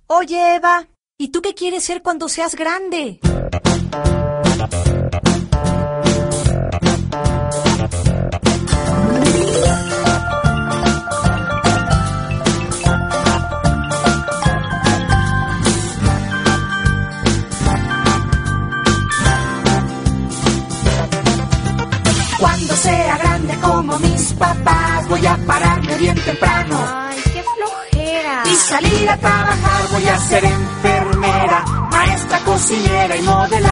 Oye, Eva, ¿y tú qué quieres ser cuando seas grande? Cuando sea grande como mis papás, voy a pararme bien temprano. Ay, qué flojera. Y salir a trabajar, voy a ser enfermera, maestra, cocinera y modelar.